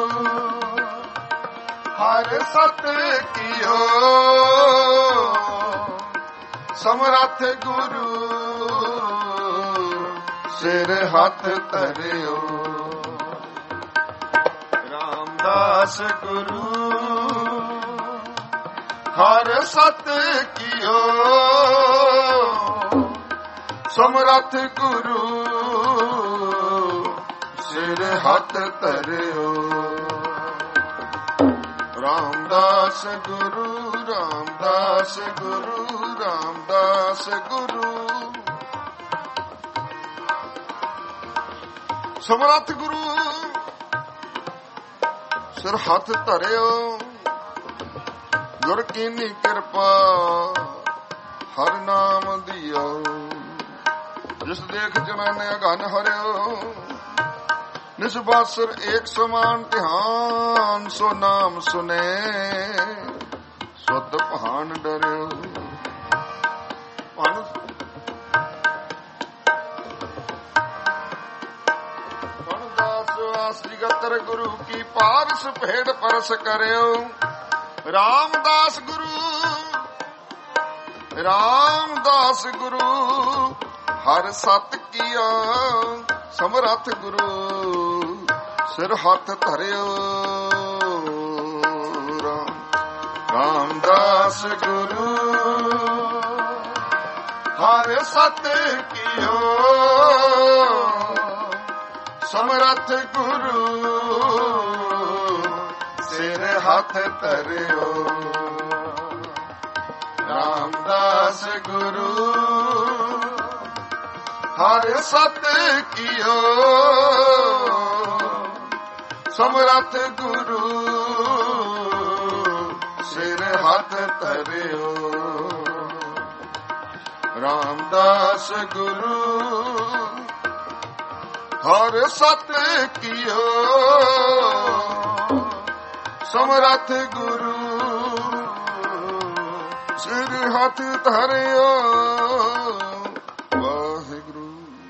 ਹਰ ਸਤ ਕੀਓ ਸਮਰੱਥ ਗੁਰੂ ਸਿਰ ਹੱਥ ਧਰਿਓ ਰਾਮਦਾਸ ਗੁਰੂ ਹਰ ਸਤ ਕੀਓ ਸਮਰੱਥ ਗੁਰੂ ਸਿਰ ਹੱਥ ਧਰਿਓ ਰਾਮਦਾਸ ਗੁਰੂ ਰਾਮਦਾਸ ਗੁਰੂ ਰਾਮਦਾਸ ਗੁਰੂ ਸਮਰੱਥ ਗੁਰੂ ਸਿਰ ਹੱਥ ਧਰਿਓ ਗੁਰ ਕੀਨੀ ਕਿਰਪਾ ਹਰ ਨਾਮ ਦਿਓ ਜਿਸ ਦੇਖ ਜਨਾਨੇ ਅਗਨ ਹਰਿਓ ਨਿਸਬਾਸਰ ਏਕ ਸਮਾਨ ਧਿਆਨ ਸੋ ਨਾਮ ਸੁਨੇ ਬੁੱਧ ਭਾਨ ਡਰਿਓ। ਭਾਨ ਗਤਰ ਗੁਰੂ ਕੀ ਪਾਰਸ ਭੇਡ ਪਰਸ ਕਰਿਓ। ਰਾਮਦਾਸ ਗੁਰੂ ਰਾਮਦਾਸ ਗੁਰੂ ਹਰ ਸਤ ਕੀਆ ਸਮਰੱਥ ਗੁਰੂ ਸਿਰ ਹੱਥ ਧਰਿਓ। ਰਾਮਦਾਸ ਗੁਰੂ ਹਰ ਸਤ ਕੀਓ ਸਮਰੱਥ ਗੁਰੂ ਸਿਰ ਹੱਥ ਧਰਿਓ। ਰਾਮਦਾਸ ਗੁਰੂ ਹਰ ਸਤ ਕੀਓ ਸਮਰੱਥ ਗੁਰੂ ਸਿਰ ਹੱਥ ਧਰਿਓ। ਰਾਮਦਾਸ ਗੁਰੂ ਹਰ ਸਤ ਕੀਓ ਸਮਰੱਥ ਗੁਰੂ ਸਿਰ ਹੱਥ ਧਰਿਓ। ਵਾਹਿਗੁਰੂ।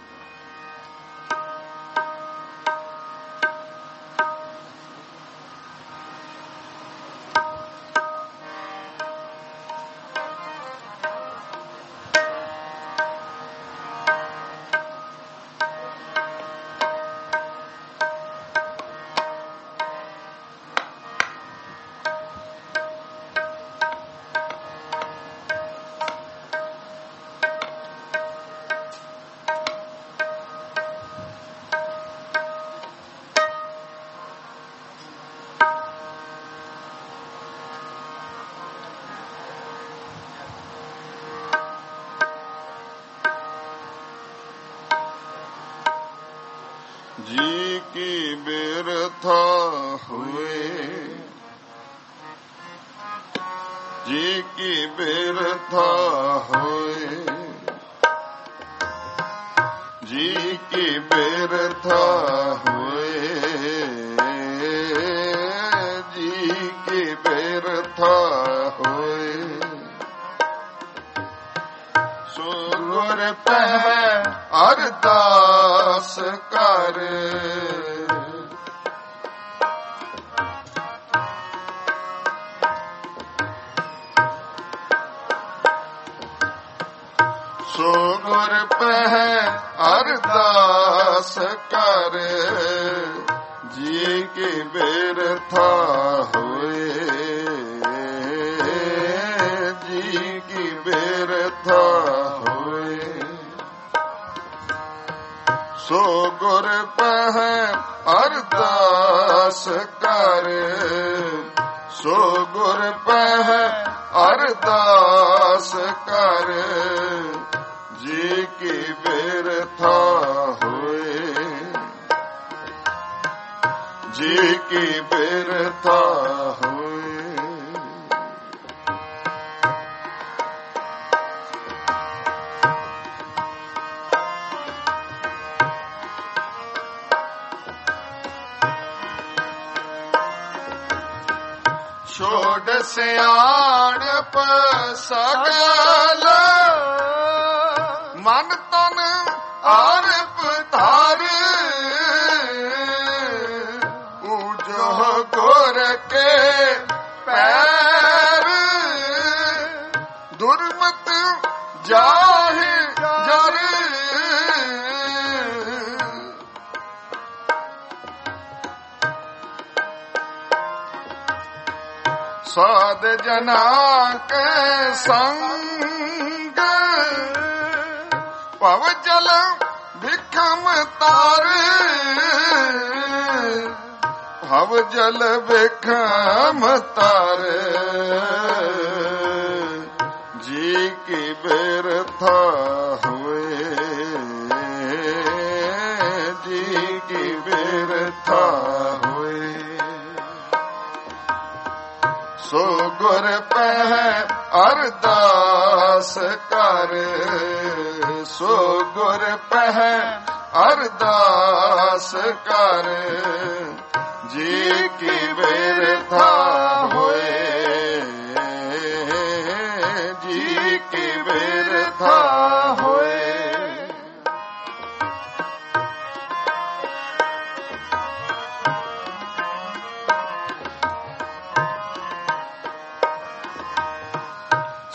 ਜੀ ਕੀ ਬਿਰਥਾ ਹੋਏ, ਜੀ ਕੀ ਬਿਰਥਾ ਹੋਏ, ਜੀ ਕੀ ਬਿਰਥਾ ਹੋਏ, ਜੀ ਕੀ ਬਿਰਥਾ ਹੋਏ। ਸੋ ਗੁਰ ਪਹਿ ਅਰਦਾਸ ਕਰ, ਸੋ ਗੁਰ ਪਹਿ ਅਰਦਾਸ ਕਰ, ਜੀ ਕੀ ਬਿਰਥਾ ਹੋਏ, ਜੀ ਕੀ ਬਿਰਥਾ ਹੋਏ। ਸੋ ਗੁਰ ਪਹਿ ਅਰਦਾਸ ਕਰ, ਸੋ ਗੁਰ ਪਹਿ ਅਰਦਾਸ ਕਰ, ਜੀ ਕੀ ਬਿਰਥਾ ਹੋਏ, ਜੀ ਕੀ ਬਿਰਥਾ ਹੋਏ। ਛੋੜ ਸਿਆਣਪ ਸਗਲ, ਮਨ ਤਨ ਆਰਪ ਧਾਰ, ਊਜੋ ਗੁਰ ਕੇ ਪੈਰ, ਦੁਰਮਤ ਜਾਹਿ ਜਰ। ਸਾਧ ਜਨਾ ਕੇ ਸੰਗ, ਭਵ ਜਲ ਬਿਖਮ ਤਾਰ, ਭਵ ਜਲ ਬਿਖਮ ਤਾਰ, ਜੀ ਕੀ ਬਿਰਥਾ ਹੋਏ, ਜੀ ਕੀ ਬਿਰਥਾ ਹੋਏ। ਸੋ ਗੁਰ ਪਹਿ ਅਰਦਾਸ ਕਰ, ਸੋ ਗੁਰ ਪਹਿ ਅਰਦਾਸ ਕਰ, ਜੀ ਕੀ ਬਿਰਥਾ ਹੋਏ,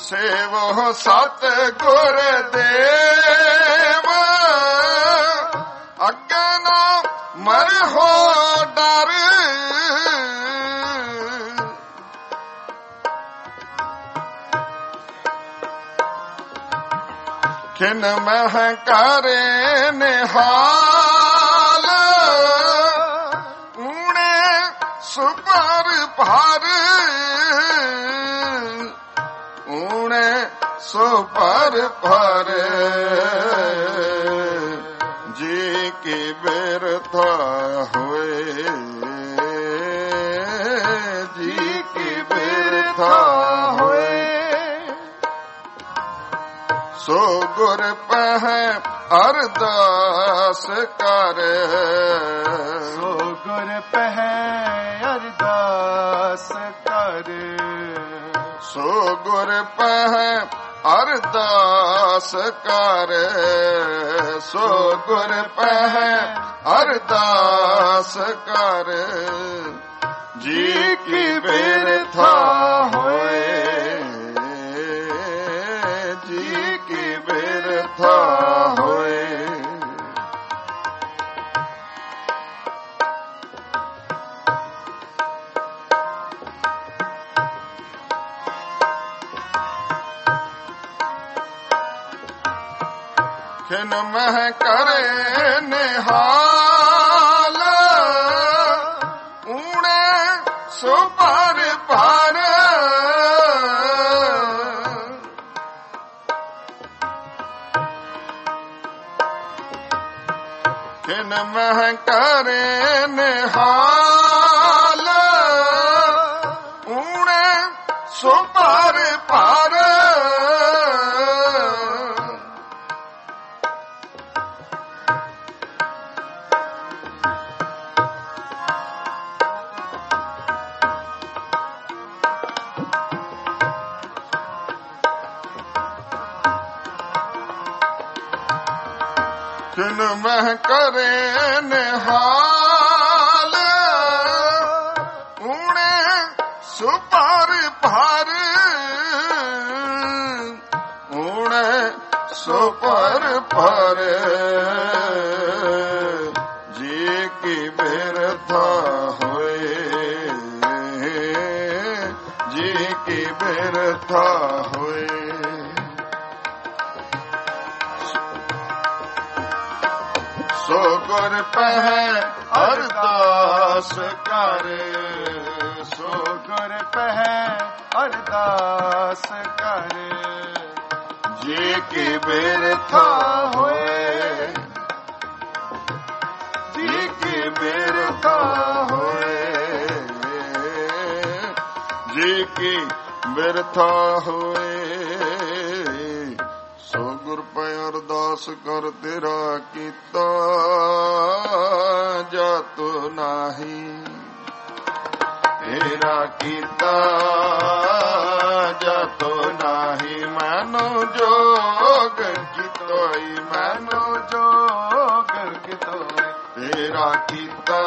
ਸੇਵੋ ਸਤ ਗੁਰ ਦੇਵ ਅੱਗੇ ਨਾ ਮਰਹੋ ਡਰ ਖਿਨ ਮਹਿ ਕਰੇ ਨਿਹਾਲ ਊਣੇ ਸੁਪਰ ਭਰ ਊਣੇ ਸੁਪਰ ਭਰ ਜੀ ਕੀ ਬਿਰਥਾ ਹੋਏ ਜੀ ਕੀ ਬਿਰਥਾ ਹੋਏ ਸੋ ਗੁਰ ਪਹਿ ਅਰਦਾਸ ਕਰ ਸੋ ਗੁਰ ਪਹਿ ਅਰਦਾਸ ਕਰ ਸੋ ਗੁਰ ਪਹਿ ਅਰਦਾਸ ਕਰ ਸੋ ਗੁਰ ਪਹਿ ਅਰਦਾਸ ਕਰ ਜੀ ਕੀ ਬਿਰਥਾ ਹੋਏ ਜੀ ਕੀ ਬਿਰਥਾ ਹੋਏ ਖਿਨ ਮਹਿ ਕਰੇ ਨਿਹਾਲ ਊਣੇ ਸੋ ਪਰ ਪਰ ਖਿਨ ਮਹਿ ਕਰੇ ਨਿਹਾਲ ਊਣੇ ਸੋ ਪਰ ਪਰ ਖਿਨ ਮਹਿ ਕਰੇ ਨਿਹਾਲ ਊਣੇ ਸੁਪਰ ਭਰ ਊਣੇ ਸੁਪਰ ਭਰ ਜੀ ਕੀ ਬਿਰਥਾ ਹੋਏ ਜੀ ਕੀ ਬਿਰਥਾ ਹੋਏ ਸੋ ਗੁਰ ਪਹਿ ਅਰਦਾਸ ਕਰ ਸੋ ਗੁਰ ਪਹਿ ਅਰਦਾਸ ਕਰ ਜੀ ਕੀ ਬਿਰਥਾ ਹੋਏ ਜੀ ਕੀ ਬਿਰਥਾ ਹੋਏ ਜੀ ਕੀ ਬਿਰਥਾ ਹੋਏ ਸੋ ਗੁਰ ਪੈ ਅਰਦਾਸ ਕਰ ਤੇਰਾ ਕੀਤਾ ਜਤ ਨਾਹੀ ਤੇਰਾ ਕੀਤਾ ਜਤ ਨਾਹੀ ਮਨੁ ਜੋਗ ਕਿਤੋਈ ਮਨੁ ਜੋਗ ਕਿਤੋਈ ਤੇਰਾ ਕੀਤਾ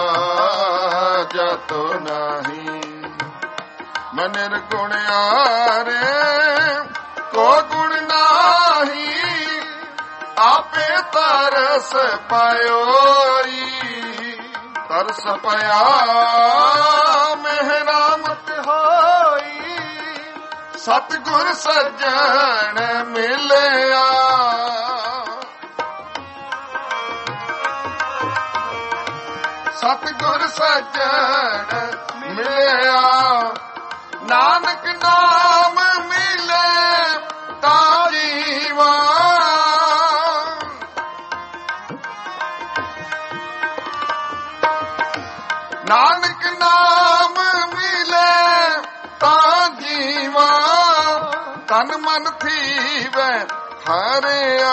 ਜਤ ਨਾਹੀ ਮਨਿਰ ਗੁਣਿਆਰੇ ਕੋ ਗੁਣ ਨਾਹੀ ਆਪੇ ਤਰਸ ਪਾਇਓਈ ਤਰਸ ਪਿਆ ਮਿਹਰਾਮਤ ਹੋਈ ਸਤਿਗੁਰ ਸੱਜਣ ਮਿਲਿਆ ਸਤਿਗੁਰ ਸੱਜਣ ਮਿਲਿਆ ਨਾਨਕ ਨਾਮ ਮਿਲੇ ਤਾ ਜੀਵਾ ਨਾਨਕ ਨਾਮ ਮਿਲੇ ਤਾ ਜੀਵਾ ਤਨ ਮਨ ਥੀਵੈ ਹਰਿਆ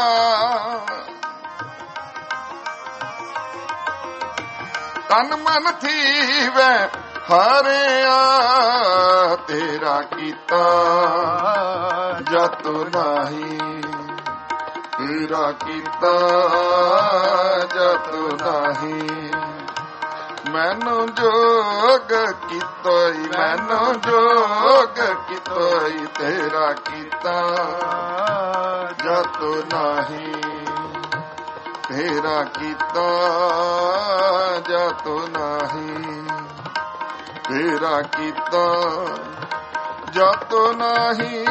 ਤਨ ਮਨ ਥੀਵੈ ਹਰਿਆ ਤੇਰਾ ਕੀਤਾ ਜਤ ਨਾਹੀ ਤੇਰਾ ਕੀਤਾ ਜਤ ਨਾਹੀ ਮੈਨੂੰ ਜੋਗ ਕੀਤੋਈ ਮੈਨੂੰ ਜੋਗ ਕੀਤੋਈ ਤੇਰਾ ਤੇਰਾ ਕੀਤਾ ਜਤੁ ਨਾਹੀ, ਤੇਰਾ ਕੀਤਾ ਜਤੁ ਨਾਹੀ, ਤੇਰਾ ਕੀਤਾ ਜਤੁ ਨਾਹੀ।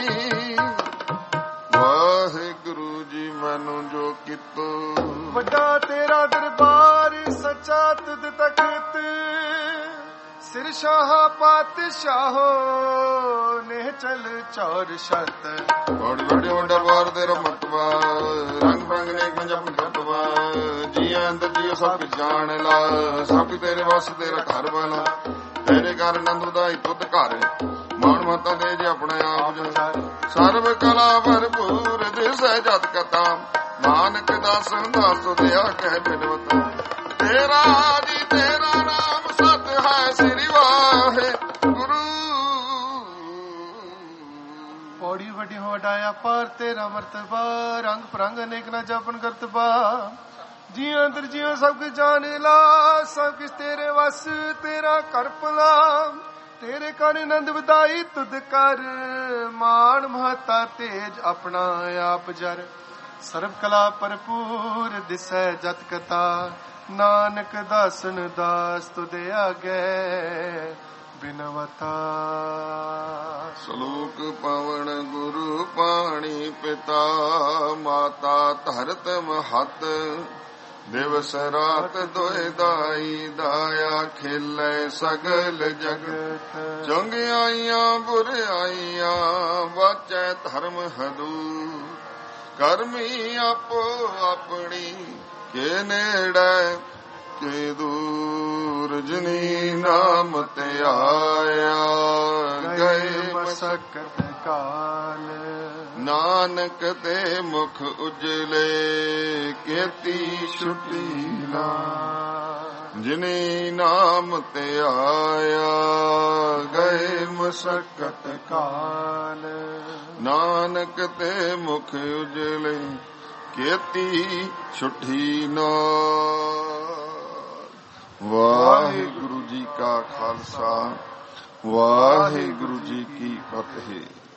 ਵਾਹਿਗੁਰੂ ਜੀ ਮੈਨੂੰ ਜੋ ਕਿਤੋ, ਵੱਡਾ ਤੇਰਾ ਦਰਬਾਰ ਸੱਚਾ ਤੁਧ ਤਖਤ, ਸਿਰ ਸ਼ਾਹ ਪਾਤਸ਼ਾਹੋ ਨੇ ਚਲ ਚੌਰ ਛਤ। ਬੜੀ ਬੜੀ ਵੱਡਾ ਬਾਰ ਤੇਰਾ ਮਤਵਾ, ਰੰਗ ਬਰੰਗ ਨੇ ਪੰਜਾਬ ਕਰਤਵਾ, ਜੀ ਅੰਦਰ ਜੀ ਸਭ ਕੁਝ ਜਾਣ ਲਾ, ਸਭ ਤੇਰੇ ਵਸ ਤੇਰਾ ਘਰ ਵਾਲਾ, ਤੇਰੇ ਘਰ ਆਨੰਦ ਵਧਾਈ ਤੁਧ ਘਰ, ਮਾਣ ਮਤਾ ਦੇ ਜੇ ਆਪਣੇ ਆਪ ਜੋ, ਸਰਬ ਕਲਾ ਭਰਪੂਰ ਦਿਸੈ ਜਤ ਕਥਾ, ਨਾਨਕ ਦਾਸ ਦਾਸ ਦਿਆ ਕਹਿ ਬਿਨਵਤ। ਤੇਰਾ ਜੀ ਤੇਰਾ ਨਾਮ ਸਤ ਹੈ ਸ੍ਰੀ ਵਾਹਿਗੁਰੂ। ਪੌੜੀ ਵੱਡੀ ਵਡਾਇਆ ਪਰ ਤੇਰਾ ਮਰਤਬਾ, ਰੰਗ ਪ੍ਰੰਗ ਅਨੇਕ ਨਾ ਜਪਨ ਕਰਤਬਾ, ਜੀ ਅੰਦਰ ਜੀਉ ਸਭ ਕੁਝ ਜਾਣੇ ਲਾ, ਸਭ ਕੁਝ ਤੇਰੇ ਵਸ ਤੇਰਾ ਕਰ ਭਲਾ, ਤੇਰੇ ਕਰ ਆਨੰਦ ਵਧਾਈ ਤੁਧ ਕਰ, ਮਾਣ ਮਹਤਾ ਤੇਜ ਆਪਣਾ ਆਪ ਜਰ, ਸਰਬ ਕਲਾ ਭਰਪੂਰ ਦਿਸੈ ਜਤ ਕਥਾ, ਨਾਨਕ ਦਾਸਨ ਦਾਸ ਤੁਧ ਆਗੇ ਬਿਨਵਤਾ। ਸਲੋਕ ਪਵਨ ਗੁਰੂ ਪਾਣੀ ਪਿਤਾ, ਮਾਤਾ ਧਰਤ ਮਹਤ, ਦਿਵਸ ਰਾਤ ਦੋਇ ਦਾਈ, ਦਾਇਆ ਖੇਲੇ ਸਗਲ ਜਗਤ, ਚੰਗਿਆਈਆਂ ਬੁਰਾਈਆਂ ਵਾਚੈ ਧਰਮ ਹਦੂ, ਕਰਮੀ ਆਪੋ ਆਪਣੀ ਕੇ ਨੇੜੇ ਕੇ ਦੂਰ, ਜਿਨੀ ਨਾਮ ਤੇ ਆਇਆ ਗਏ ਮਸਕਤ ਕਾਲ, ਨਾਨਕ ਤੇ ਮੁਖ ਉਜਲੇ ਕੀਤੀ ਛੁਟੀ ਨਾ, ਜਿਨੀ ਨਾਮ ਤੇ ਆਇਆ ਗਏ ਮਸਕਤ ਕਾਲ, ਨਾਨਕ ਤੇ ਮੁਖ ਉਜਲੇ ਕੀਤੀ ਛੁੱਟੀ ਨਾ। ਵਾਹਿਗੁਰੂ ਜੀ ਕਾ ਖਾਲਸਾ, ਵਾਹਿਗੁਰੂ ਜੀ ਕੀ ਫਤਿਹ।